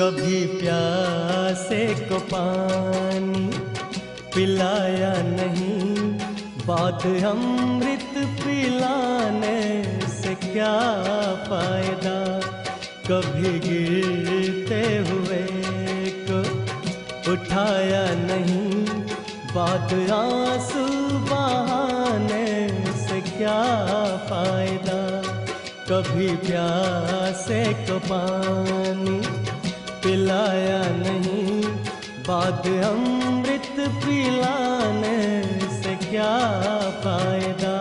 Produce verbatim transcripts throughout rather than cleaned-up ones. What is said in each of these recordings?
कभी प्यासे को पानी पिलाया नहीं, बात अमृत पिलाने से क्या फायदा। कभी गिरते हुए को उठाया नहीं, बात आंसू बहाने से क्या फायदा। कभी प्यासे को पानी पिलाया नहीं, बात अमृत पिलाने से क्या फायदा।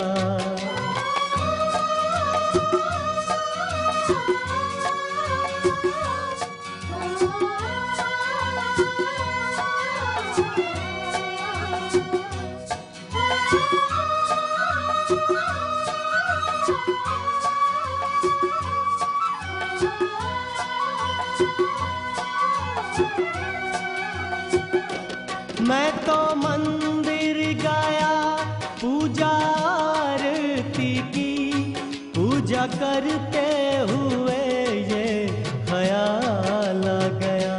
मैं तो मंदिर गया, पूजा आरती की, पूजा करते हुए ये ख्याल आ गया।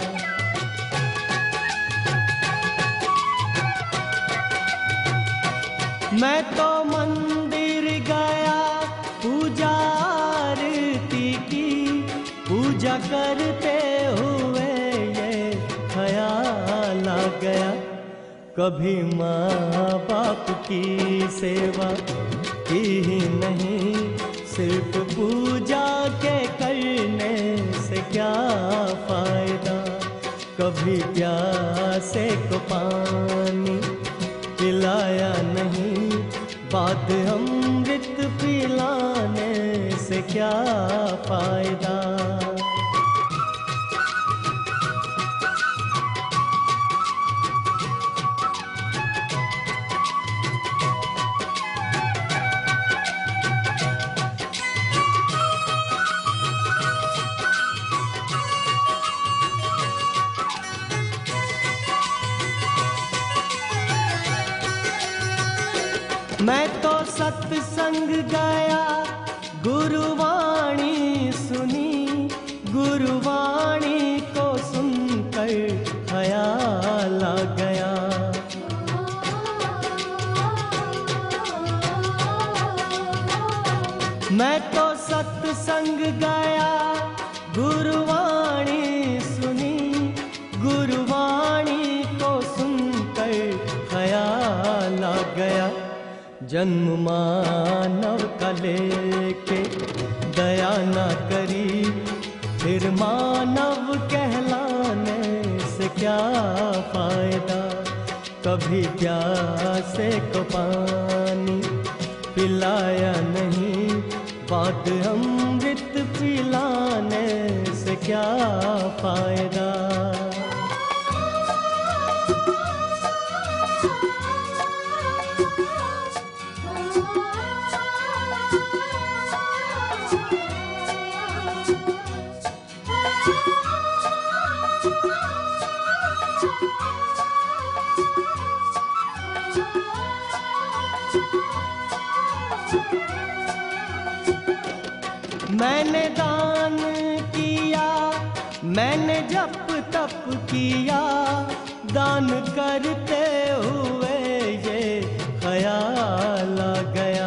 मैं तो मंदिर गया, पूजा आरती की, पूजा करते हुए ये ख्याल आ गया। कभी माँ बाप की सेवा की ही नहीं, सिर्फ पूजा के करने से क्या फायदा। कभी प्यासे को पानी पिलाया नहीं, बात अमृत पिलाने से क्या फायदा। मैं तो सत्संग गया, गुरुवाणी सुनी, गुरुवाणी को सुनकर ख्याल आ गया। मैं तो सत्संग गया, गुरुवाणी सुनी, गुरुवाणी को सुनकर ख्याल आ गया। जन्म मानव का लेके दया ना करी, फिर मानव कहलाने से क्या फायदा। कभी प्यासे को पानी पिलाया नहीं, बात अमृत पिलाने से क्या फायदा। मैंने दान किया, मैंने जप तप किया, दान करते हुए ये ख्याल आ गया।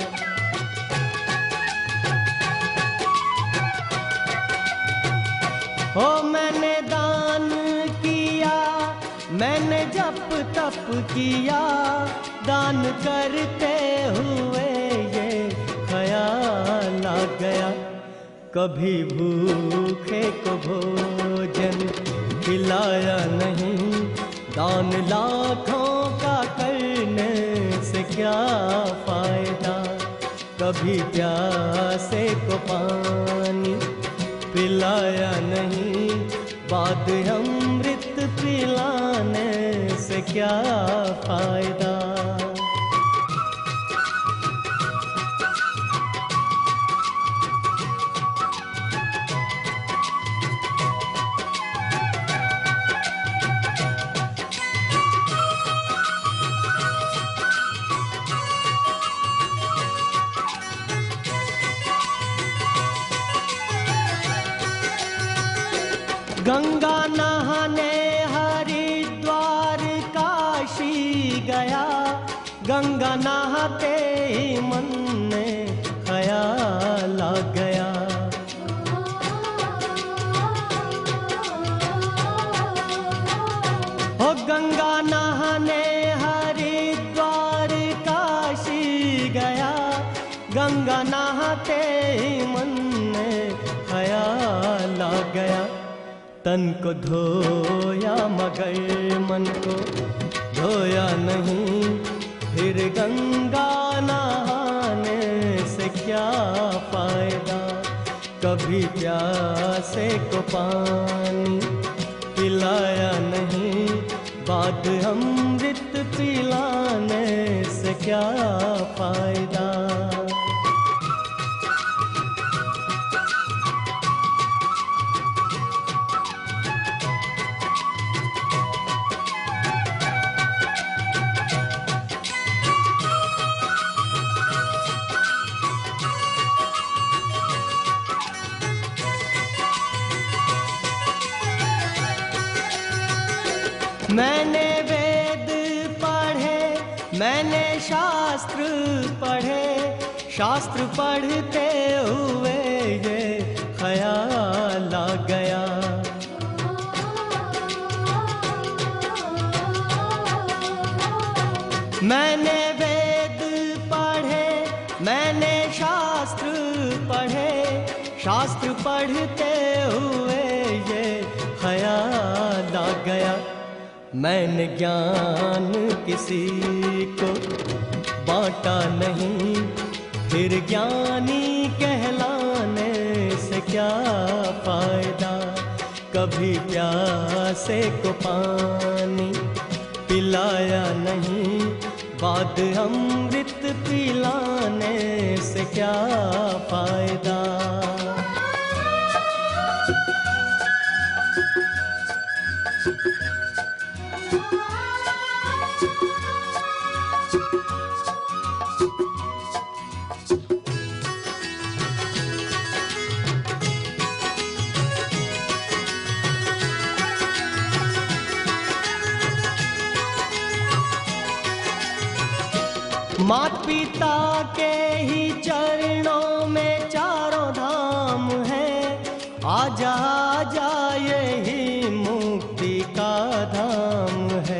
ओ मैंने दान किया, मैंने जप तप किया, दान करते हुए ये ख्याल आ गया। कभी भूखे को भोजन खिलाया नहीं, दान लाखों का करने से क्या फायदा। कभी प्यासे को पानी पिलाया नहीं, बात अमृत पिलाने से क्या फायदा। गंगा नहाने हरिद्वार काशी गया, गंगा नहाते ही मन में ख्याल आ गया। हो गंगा नहाने हरिद्वार काशी गया, गंगा नहाते ही मन में ख्याल आ गया। तन को धोया मगर मन को धोया नहीं, फिर गंगा नहाने से क्या फायदा। कभी प्यासे को पानी पिलाया नहीं, बाद अमृत पिलाने से क्या फायदा। मैंने वेद पढ़े, मैंने शास्त्र पढ़े, शास्त्र पढ़ते हुए ये ख्याल आ गया। मैंने वेद पढ़े, मैंने शास्त्र पढ़े, शास्त्र पढ़ते हुए ये ख्याल आ गया। मैंने ज्ञान किसी को बांटा नहीं, फिर ज्ञानी कहलाने से क्या फायदा। कभी प्यासे को पानी पिलाया नहीं, बाद अमृत पिलाने से क्या फायदा। मात पिता के ही चरणों में चारों धाम है, आजा आजा यही मुक्ति का धाम है।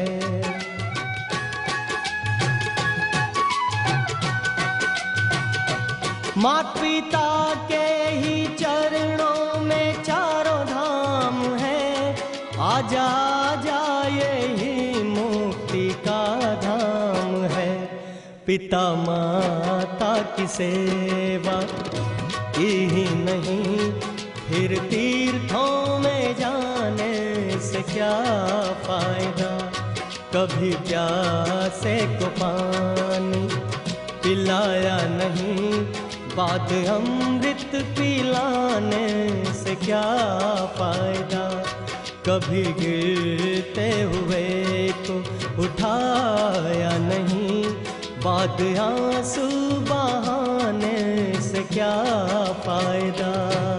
मात पिता के ही चरणों में चारों धाम है, आजा आजा यही मुक्ति का धाम है। पिता माता की सेवा ही नहीं, फिर तीर्थों में जाने से क्या फायदा। कभी प्यासे को पानी पिलाया नहीं, बाद अमृत पिलाने से क्या फायदा। कभी गिरते हुए को उठाया नहीं, बाद आंसू बहाने से क्या फायदा।